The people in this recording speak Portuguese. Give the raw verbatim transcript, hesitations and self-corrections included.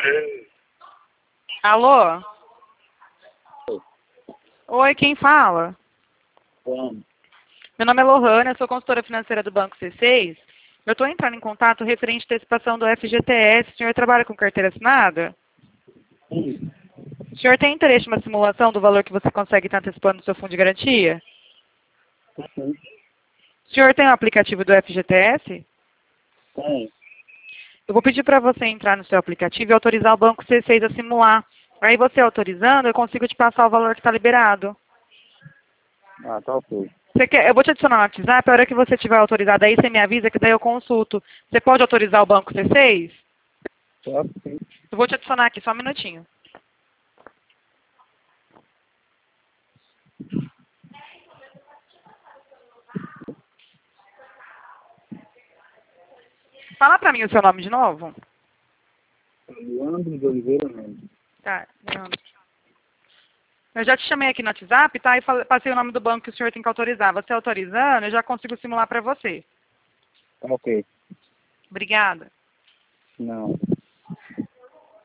Alô? Oi, quem fala? Bom, Meu nome é Lohana, eu sou consultora financeira do Banco C seis. Eu estou entrando em contato referente à antecipação do F G T S. O senhor trabalha com carteira assinada? sim, O senhor tem interesse em uma simulação do valor que você consegue estar antecipando no seu fundo de garantia? sim, O senhor tem o aplicativo do F G T S? tem. Eu vou pedir para você entrar no seu aplicativo e autorizar o Banco C seis a simular. Aí você autorizando, eu consigo te passar o valor que está liberado. Ah, tá ok. Você quer, eu vou te adicionar no WhatsApp, a hora que você tiver autorizado aí, você me avisa que daí eu consulto. Você pode autorizar o Banco C seis? Tá, sim. Eu vou te adicionar aqui, só um minutinho. Fala pra mim o seu nome de novo. Leandro de Oliveira Mendes. Tá, Leandro. Eu já te chamei aqui no WhatsApp, tá? E falei- passei o nome do banco que o senhor tem que autorizar. Você autorizando, eu já consigo simular pra você. Tá ok. Obrigada. Não.